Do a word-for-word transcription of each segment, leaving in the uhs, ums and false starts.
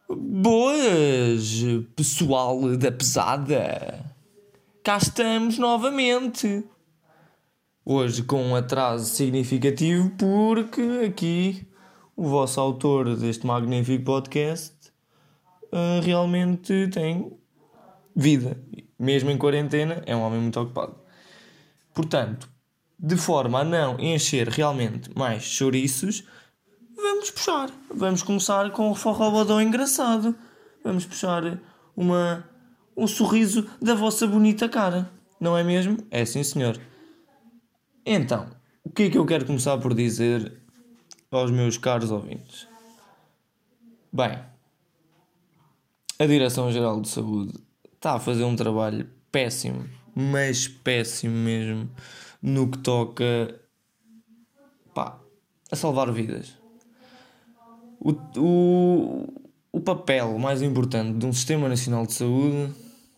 Boas, pessoal da pesada. Cá estamos novamente. Hoje com um atraso significativo porque aqui o vosso autor deste magnífico podcast uh, realmente tem vida. Mesmo em quarentena é um homem muito ocupado. Portanto, de forma a não encher realmente mais chouriços, vamos puxar. Vamos começar com o forrobodó engraçado. Vamos puxar uma, um sorriso da vossa bonita cara. Não é mesmo? É sim, senhor. Então, o que é que eu quero começar por dizer aos meus caros ouvintes? Bem, a Direção-Geral de Saúde está a fazer um trabalho péssimo, mas péssimo mesmo, no que toca, pá, a salvar vidas. O, o, o papel mais importante de um Sistema Nacional de Saúde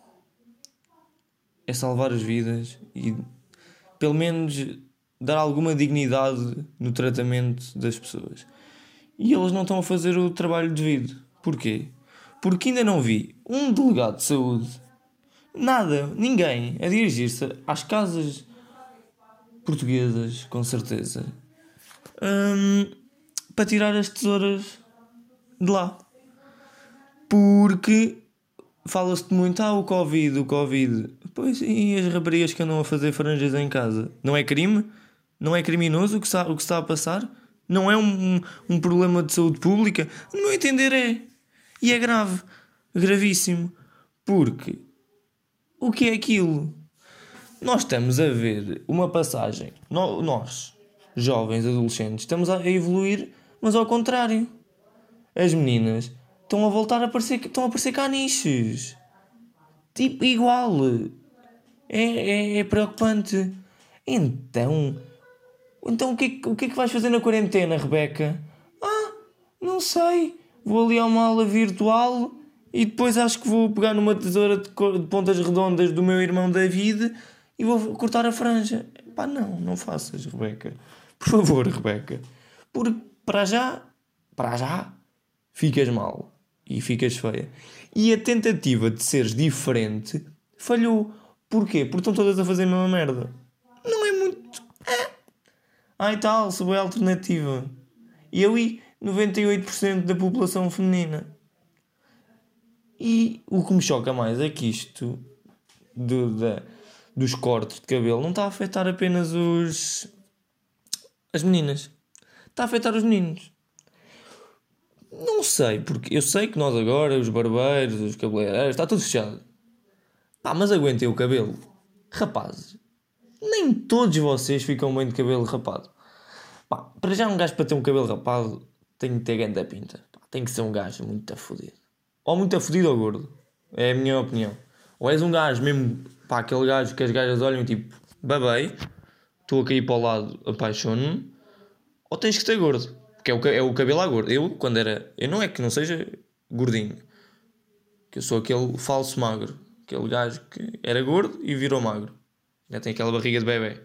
é salvar as vidas e, pelo menos, dar alguma dignidade no tratamento das pessoas. E eles não estão a fazer o trabalho devido. Porquê? Porque ainda não vi um delegado de saúde, nada, ninguém, a dirigir-se às casas portuguesas, com certeza, hum, para tirar as tesouras de lá. Porque fala-se muito, ah, o Covid, o Covid. Pois, e as raparigas que andam a fazer franjas em casa? Não é crime? Não é criminoso o que está, o que está a passar? Não é um, um, um problema de saúde pública? No meu entender é. E é grave. Gravíssimo. Porque o que é aquilo? Nós estamos a ver uma passagem. Nós, jovens, adolescentes, estamos a evoluir, mas ao contrário. As meninas estão a voltar a parecer, estão a parecer caniches. Tipo, igual. É, é, é preocupante. Então, então o, que é, que- o que é que vais fazer na quarentena, Rebeca? Ah, não sei. Vou ali a uma aula virtual e depois acho que vou pegar numa tesoura de, cor- de pontas redondas do meu irmão David e vou cortar a franja. Pá, não, não faças, Rebeca. Por favor, Rebeca. Porque para já, para já, ficas mal e ficas feia. E a tentativa de seres diferente falhou. Porquê? Porque estão todas a fazer a mesma merda. Não é muito. É. Ai tal, sou a alternativa. E eu e noventa e oito por cento da população feminina. E o que me choca mais é que isto do, da, dos cortes de cabelo não está a afetar apenas os as meninas. Está a afetar os meninos. Não sei, porque eu sei que nós agora, os barbeiros, os cabeleireiros, está tudo fechado. Pá, mas aguentem o cabelo. Rapazes, nem todos vocês ficam bem de cabelo rapado. Pá, para já um gajo para ter um cabelo rapado tem que ter grande pinta. Pá, tem que ser um gajo muito afodido. Ou muito afodido ou gordo. É a minha opinião. Ou és um gajo mesmo, pá, aquele gajo que as gajas olham tipo, babei, estou a cair para o lado, apaixono-me. Ou tens que ter gordo. Porque é o, é o cabelo à gordo. Eu, quando era... Eu não é que não seja gordinho. Que eu sou aquele falso magro. Aquele gajo que era gordo e virou magro. Já tem aquela barriga de bebê.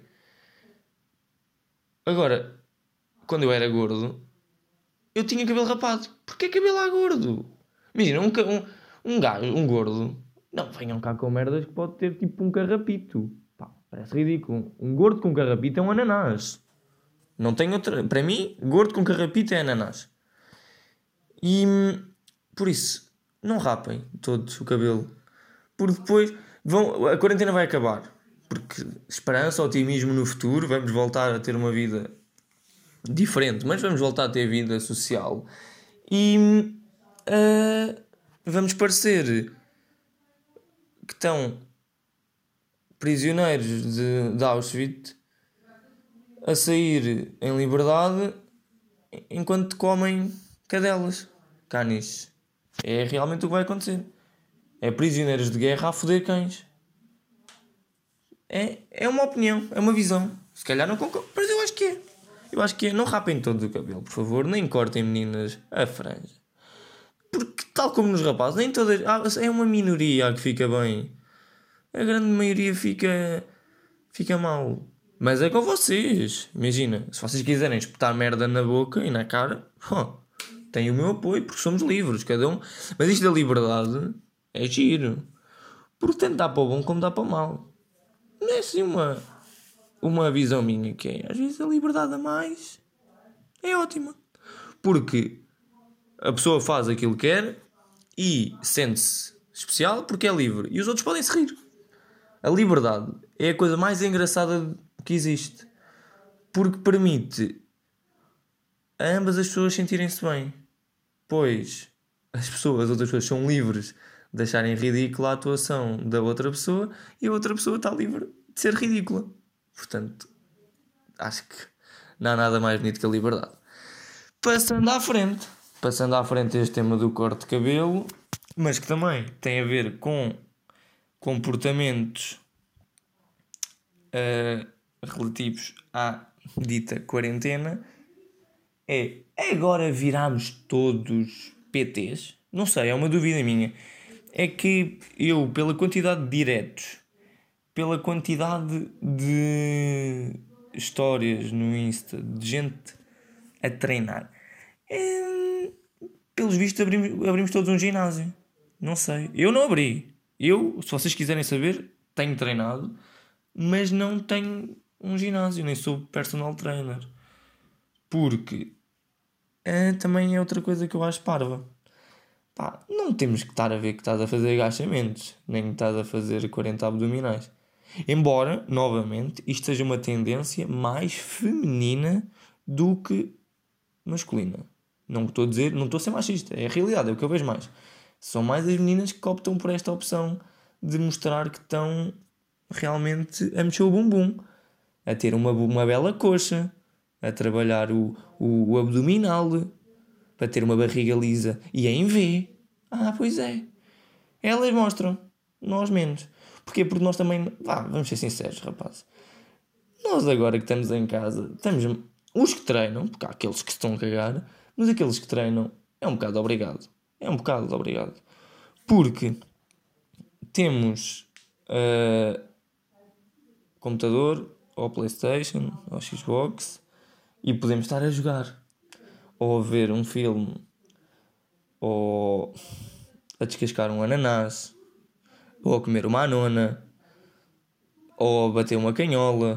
Agora, quando eu era gordo, eu tinha cabelo rapado. Porquê cabelo à gordo? Imagina, um, um, um gajo, um gordo... Não, venham cá com merdas que pode ter tipo um carrapito. Pá, parece ridículo. Um gordo com carrapito é um ananás. Não tem outra... Para mim, gordo com carrapito é ananás. E... Por isso, não rapem todos o cabelo. Porque depois... Vão, a quarentena vai acabar. Porque esperança, otimismo no futuro. Vamos voltar a ter uma vida diferente. Mas vamos voltar a ter vida social. E... Uh, vamos parecer... que estão prisioneiros de, de Auschwitz a sair em liberdade enquanto comem cadelas, caniches. É realmente o que vai acontecer. É prisioneiros de guerra a foder cães. É, é uma opinião, é uma visão. Se calhar não concordo, mas eu acho que é. Eu acho que é. Não rapem todo o cabelo, por favor. Nem cortem, meninas, a franja. Porque, tal como nos rapazes, nem todas... Ah, é uma minoria a que fica bem. A grande maioria fica... Fica mal. Mas é com vocês. Imagina, se vocês quiserem espetar merda na boca e na cara, tem o meu apoio, porque somos livres, cada um. Mas isto da liberdade é giro. Porque tanto dá para o bom como dá para o mal. Não é assim uma, uma visão minha que é. Às vezes a liberdade a mais é ótima. Porque a pessoa faz aquilo que quer e sente-se especial porque é livre. E os outros podem se rir. A liberdade é a coisa mais engraçada que existe. Porque permite a ambas as pessoas sentirem-se bem. Pois as pessoas, as outras pessoas são livres de acharem ridícula a atuação da outra pessoa e a outra pessoa está livre de ser ridícula. Portanto, acho que não há nada mais bonito que a liberdade. Passando à frente. Passando à frente este tema do corte de cabelo, mas que também tem a ver com comportamentos uh, relativos à dita quarentena, é agora viramos todos P Ts? Não sei, é uma dúvida minha. É que eu, pela quantidade de diretos, pela quantidade de histórias no Insta, de gente a treinar, é, pelos vistos abrimos, abrimos todos um ginásio. Não sei, eu não abri. Eu, se vocês quiserem saber, tenho treinado, mas não tenho um ginásio, nem sou personal trainer. Porque é, também é outra coisa que eu acho parva. Pá, não temos que estar a ver que estás a fazer agachamentos, nem que estás a fazer quarenta abdominais. Embora, novamente, isto seja uma tendência mais feminina do que masculina. Não estou a dizer, não estou a ser machista, é a realidade, é o que eu vejo mais. São mais as meninas que optam por esta opção de mostrar que estão realmente a mexer o bumbum, a ter uma, uma bela coxa, a trabalhar o, o, o abdominal, para ter uma barriga lisa e em V. Ah, pois é. Elas mostram, nós menos. Porquê? Porque nós também... Vá, vamos ser sinceros, rapaz. Nós agora que estamos em casa, estamos... Os que treinam, porque há aqueles que estão a cagar, mas aqueles que treinam é um bocado obrigado. É um bocado obrigado. Porque temos uh, computador, ou Playstation, ou Xbox, e podemos estar a jogar. Ou a ver um filme, ou a descascar um ananás, ou a comer uma anona, ou a bater uma canhola,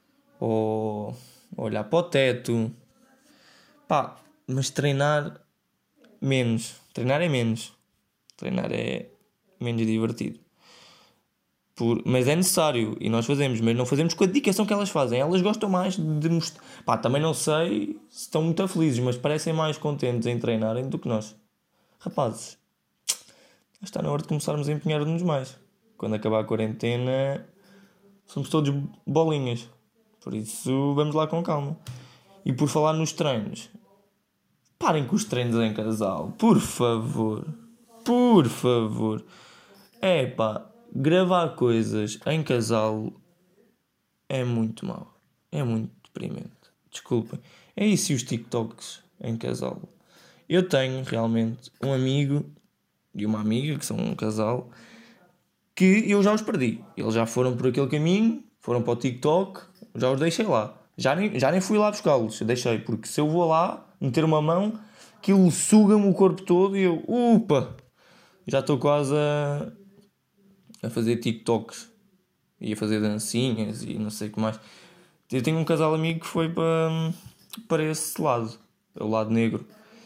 ou olhar para o teto. Pá, mas treinar menos. Treinar é menos. Treinar é menos divertido. Por... Mas é necessário e nós fazemos, mas não fazemos com a dedicação que elas fazem. Elas gostam mais de mostrar. Pá, também não sei se estão muito felizes, mas parecem mais contentes em treinarem do que nós. Rapazes, está na hora de começarmos a empenhar-nos mais. Quando acabar a quarentena, somos todos bolinhas. Por isso, vamos lá com calma. E por falar nos treinos, parem com os treinos em casal, por favor. Por favor. É pá. Gravar coisas em casal é muito mau. É muito deprimente. Desculpem. É isso e os TikToks em casal. Eu tenho realmente um amigo e uma amiga que são um casal que eu já os perdi. Eles já foram por aquele caminho, foram para o TikTok, já os deixei lá. Já nem, já nem fui lá buscá-los. Deixei, porque se eu vou lá meter uma mão, aquilo suga-me o corpo todo e eu, upa, já estou quase a... a fazer TikToks e a fazer dancinhas e não sei o que mais. Eu tenho um casal amigo que foi para, para esse lado, o lado negro,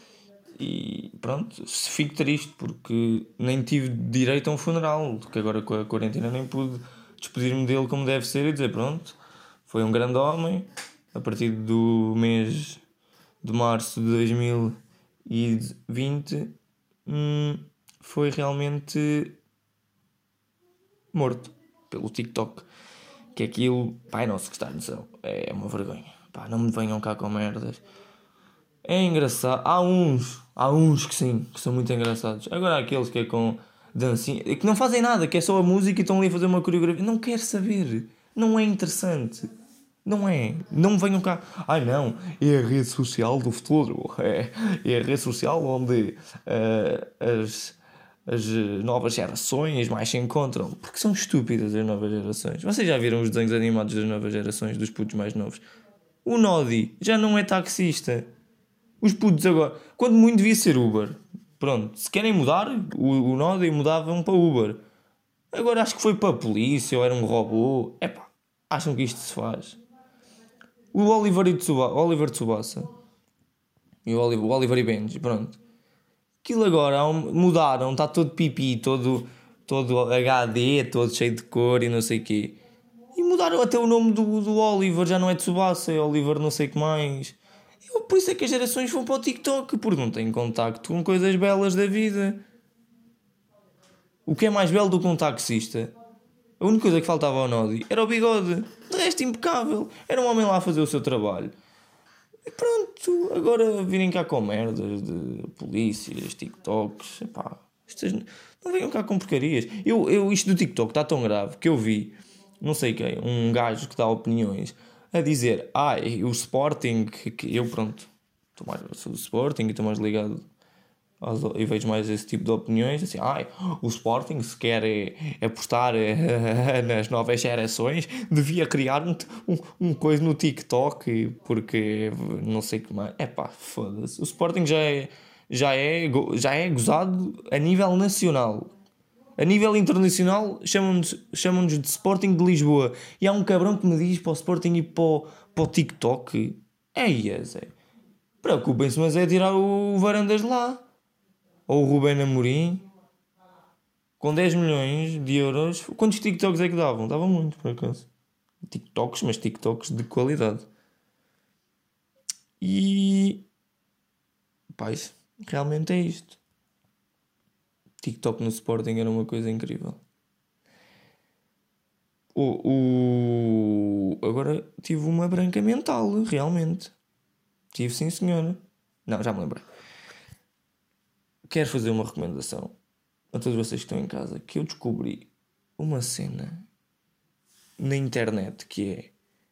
e pronto, fico triste porque nem tive direito a um funeral, porque agora com a quarentena nem pude despedir-me dele como deve ser e dizer pronto, foi um grande homem. A partir do mês de março de dois mil e vinte hum, foi realmente morto pelo TikTok. Que aquilo, pai nosso que está no céu, é uma vergonha. Pá, não me venham cá com merdas. É engraçado. Há uns, há uns que sim, que são muito engraçados. Agora há aqueles que é com dancinha, que não fazem nada, que é só a música e estão ali a fazer uma coreografia. Não quero saber. Não é interessante. Não é. Não me venham cá. Ai não, é a rede social do futuro. É, é a rede social onde uh, as... as novas gerações mais se encontram. Porque são estúpidas as novas gerações. Vocês já viram os desenhos animados das novas gerações, dos putos mais novos? O Nodi já não é taxista. Os putos agora, quando muito devia ser Uber. Pronto, se querem mudar, o, o Nodi mudavam para Uber. Agora acho que foi para a polícia ou era um robô. Epá, acham que isto se faz? O Oliver e Tsubasa, Oliver Tsubasa e o Oliver, o Oliver e Benji, pronto. Aquilo agora mudaram, está todo pipi, todo, todo H D, todo cheio de cor e não sei o quê. E mudaram até o nome do, do Oliver, já não é Tsubasa, é Oliver não sei o que mais. Eu, por isso é que as gerações vão para o TikTok, porque não têm contacto com coisas belas da vida. O que é mais belo do que um taxista? A única coisa que faltava ao Nodi era o bigode. De resto, impecável. Era um homem lá a fazer o seu trabalho. E pronto, agora virem cá com merdas de polícias, TikToks. Epá, estas não venham cá com porcarias. Eu, eu, isto do TikTok está tão grave que eu vi, não sei quem, um gajo que dá opiniões a dizer: ai, ah, o Sporting, que eu pronto, estou mais, sou do Sporting e estou mais ligado e vejo mais esse tipo de opiniões, assim, ai, o Sporting se quer é, é apostar é, nas novas gerações, devia criar um, um, um coisa no TikTok, porque não sei o que mais. É pá, foda-se. O Sporting já é, já, é, já é gozado a nível nacional. A nível internacional chamam-nos, chamam-nos de Sporting de Lisboa. E há um cabrão que me diz para o Sporting e para o, para o TikTok. É isso, é. Preocupem-se, mas é tirar o Varandas de lá. Ou o Rubén Amorim, com dez milhões de euros. Quantos TikToks é que davam? Davam muito, por acaso. TikToks, mas TikToks de qualidade. E... pá, isso, realmente é isto. TikTok no Sporting era uma coisa incrível. O, o... Agora tive uma branca mental, realmente. Tive, sim senhora. Não, já me lembrei. Quero fazer uma recomendação a todos vocês que estão em casa, que eu descobri uma cena na internet que é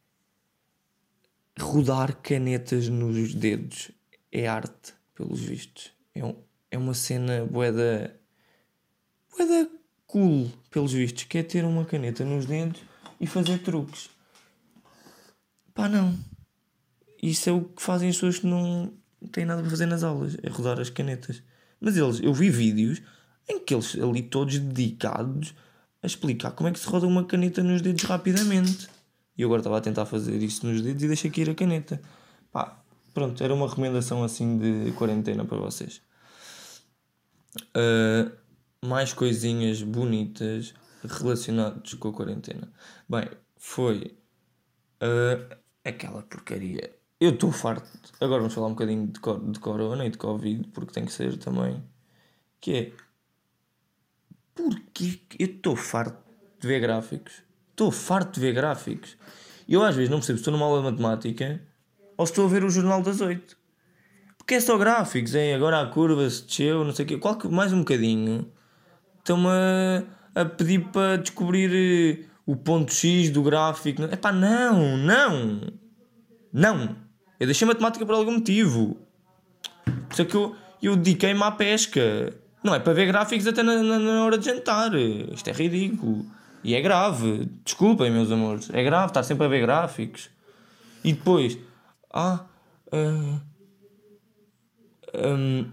rodar canetas nos dedos. É arte, pelos vistos. É, um, é uma cena bué bué cool, pelos vistos, que é ter uma caneta nos dedos e fazer truques. Pá, não. Isso é o que fazem as pessoas que não têm nada para fazer nas aulas, é rodar as canetas. Mas eles, eu vi vídeos em que eles ali todos dedicados a explicar como é que se roda uma caneta nos dedos rapidamente. E eu agora estava a tentar fazer isso nos dedos e deixei cair a caneta. Pá, pronto, era uma recomendação assim de quarentena para vocês. Uh, mais coisinhas bonitas relacionadas com a quarentena. Bem, foi uh, aquela porcaria. Eu estou farto. Agora vamos falar um bocadinho de, cor- de corona e de Covid, porque tem que ser também. Que é. Porquê que eu estou farto de ver gráficos? Estou farto de ver gráficos. E eu às vezes não percebo se estou numa aula de matemática ou se estou a ver o Jornal das Oito. Porque é só gráficos, é agora a curva se desceu, não sei o quê. Qualquer, mais um bocadinho. Estão-me a, a pedir para descobrir eh, o ponto X do gráfico. Epá, não, não. Não. Eu deixei matemática por algum motivo. Por isso é que eu, eu dediquei-me à pesca. Não é para ver gráficos até na, na, na hora de jantar. Isto é ridículo. E é grave. Desculpem, meus amores. É grave estar sempre a ver gráficos. E depois... Ah... Uh, um,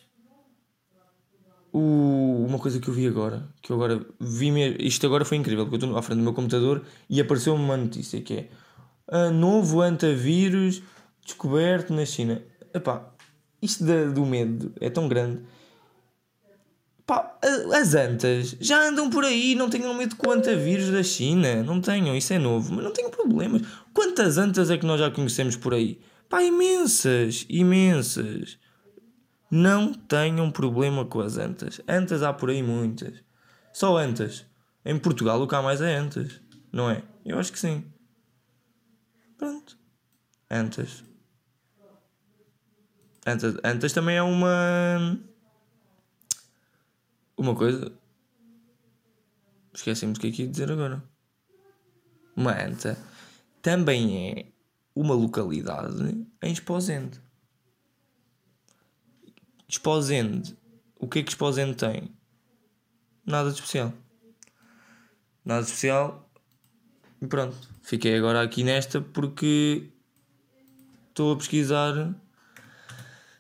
o, uma coisa que eu vi agora... Que eu agora vi mesmo... Isto agora foi incrível. Porque eu estou à frente do meu computador e apareceu-me uma notícia que é... Uh, novo antavírus descoberto na China. Epá... Isto da, do medo é tão grande. Pá, as antas já andam por aí. Não tenham medo com o antavírus da China. Não tenham, isso é novo. Mas não tenham problemas. Quantas antas é que nós já conhecemos por aí? Pá, imensas, imensas. Não tenham problema com as antas. Antas há por aí muitas. Só antas. Em Portugal o que há mais é antas. Não é? Eu acho que sim. Pronto. Antas. Antas, antas também é uma... Uma coisa... Esqueci-me do que é que ia dizer agora. Uma anta também é uma localidade em Esposende. Esposende. O que é que Esposende tem? Nada de especial. Nada de especial. E pronto. Fiquei agora aqui nesta porque estou a pesquisar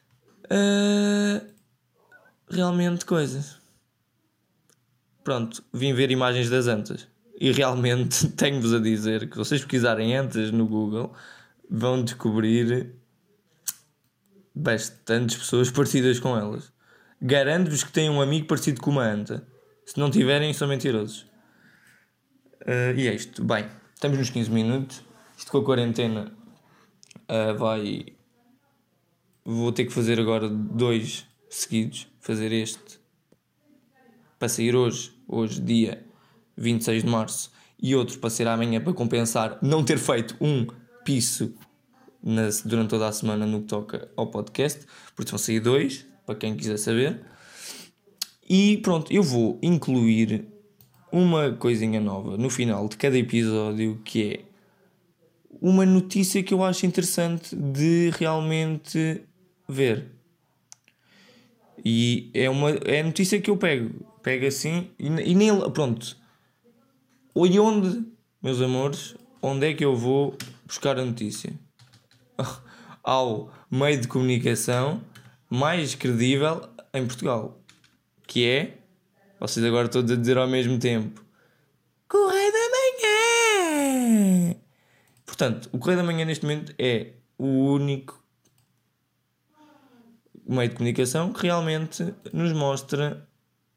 Uh, realmente coisas. Pronto, vim ver imagens das antas. E realmente tenho-vos a dizer que se vocês pesquisarem antas no Google, vão descobrir bastantes pessoas parecidas com elas. Garanto-vos que têm um amigo parecido com uma anta. Se não tiverem, são mentirosos. Uh, e é isto. Bem, estamos nos quinze minutos. Isto com a quarentena uh, vai... Vou ter que fazer agora dois seguidos. Fazer este para sair hoje. Hoje, dia vinte e seis de março. E outro para sair amanhã, para compensar não ter feito um piso na, durante toda a semana no que toca ao podcast. Porque vão sair dois, para quem quiser saber. E pronto, eu vou incluir uma coisinha nova no final de cada episódio, que é uma notícia que eu acho interessante de realmente ver. E é uma é a notícia que eu pego. Pego assim e, e nem... Pronto. E onde, meus amores, onde é que eu vou buscar a notícia? Ao meio de comunicação mais credível em Portugal. Que é... Vocês agora todos a dizer ao mesmo tempo. Correio da Manhã! Portanto, o Correio da Manhã neste momento é o único meio de comunicação que realmente nos mostra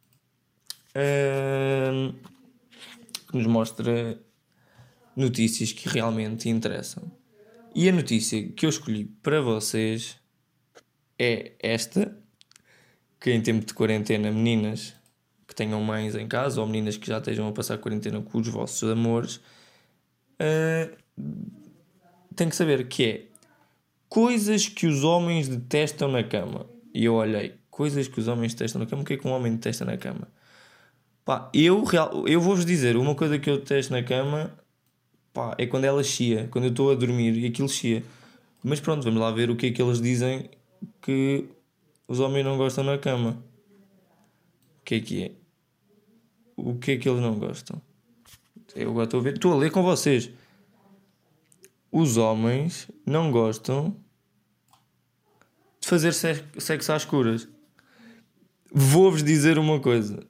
uh, que nos mostra notícias que realmente interessam. E a notícia que eu escolhi para vocês é esta, que em tempo de quarentena, meninas que tenham mães em casa ou meninas que já estejam a passar a quarentena com os vossos amores, uh, têm que saber que é coisas que os homens detestam na cama. E eu olhei, coisas que os homens detestam na cama. O que é que um homem detesta na cama? Pá, eu, eu vou-vos dizer, uma coisa que eu detesto na cama, pá, é quando ela chia, quando eu estou a dormir e aquilo chia. Mas pronto, vamos lá ver o que é que eles dizem que os homens não gostam na cama. O que é que é? O que é que eles não gostam? Eu agora estou a ver, estou a ler com vocês. Os homens não gostam de fazer sexo às escuras. Vou-vos dizer uma coisa.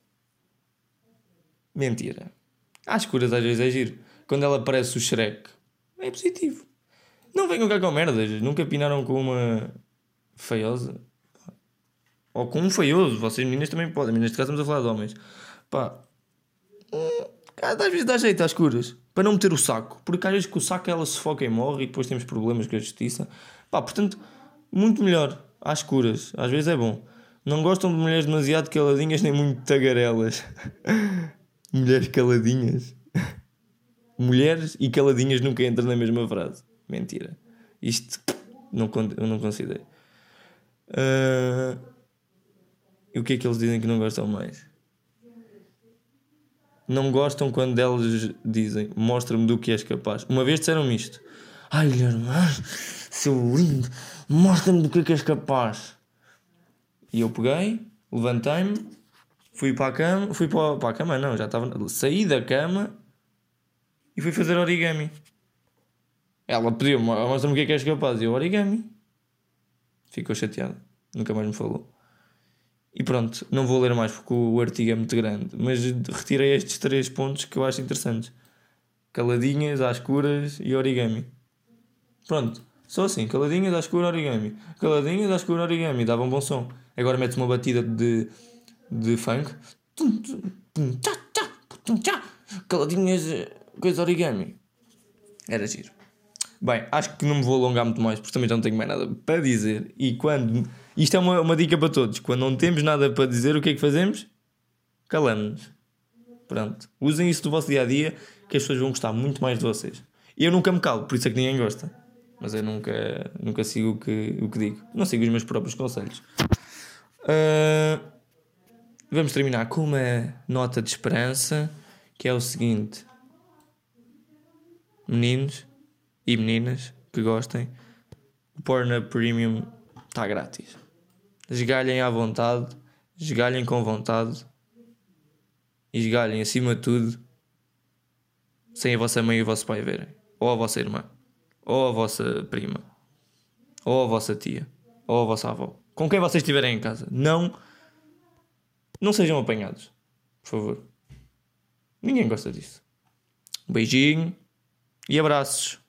Mentira. Às escuras às vezes é giro. Quando ela parece o Shrek, é positivo. Não venham cá com merdas. Nunca pinaram com uma feiosa. Ou com um feioso. Vocês meninas também podem. Mas neste caso estamos a falar de homens. Pá. Às vezes dá jeito às escuras. Para não meter o saco. Porque às vezes com o saco ela se foca e morre. E depois temos problemas com a justiça. Pá, portanto, muito melhor. Às escuras. Às vezes é bom. Não gostam de mulheres demasiado caladinhas nem muito tagarelas. Mulheres caladinhas. Mulheres e caladinhas nunca entram na mesma frase. Mentira. Isto não, eu não considero. Uh, e o que é que eles dizem que não gostam mais? Não gostam quando eles dizem mostra-me do que és capaz. Uma vez disseram-me isto. Ai, irmã, seu lindo, mostra-me do que é que és capaz. E eu peguei, levantei-me, fui para a cama, fui para, para a cama, não, já estava, saí da cama e fui fazer origami. Ela pediu-me, mostra-me o que é que és capaz. E eu, origami. Ficou chateada, nunca mais me falou. E pronto, não vou ler mais porque o artigo é muito grande, mas retirei estes três pontos que eu acho interessantes. Caladinhas, às escuras e origami. Pronto, só assim, caladinhas, às escuras, origami. Caladinhas, às escuras, origami, dava um bom som. Agora metes uma batida de, de funk. Caladinhas, coisa origami. Era giro. Bem, acho que não me vou alongar muito mais, porque também já não tenho mais nada para dizer. E quando... Isto é uma, uma dica para todos. Quando não temos nada para dizer, o que é que fazemos? Calamos-nos. Pronto. Usem isso do vosso dia-a-dia, que as pessoas vão gostar muito mais de vocês. E eu nunca me calo, por isso é que ninguém gosta. Mas eu nunca, nunca sigo o que, o que digo. Não sigo os meus próprios conselhos. Uh, vamos terminar com uma nota de esperança, que é o seguinte. Meninos e meninas que gostem, o Pornhub Premium está grátis. Esgalhem à vontade, esgalhem com vontade e esgalhem acima de tudo sem a vossa mãe e o vosso pai verem, ou a vossa irmã, ou a vossa prima, ou a vossa tia. ou a vossa avó. Com quem vocês estiverem em casa. Não, não sejam apanhados. Por favor. Ninguém gosta disso. Um beijinho e abraços.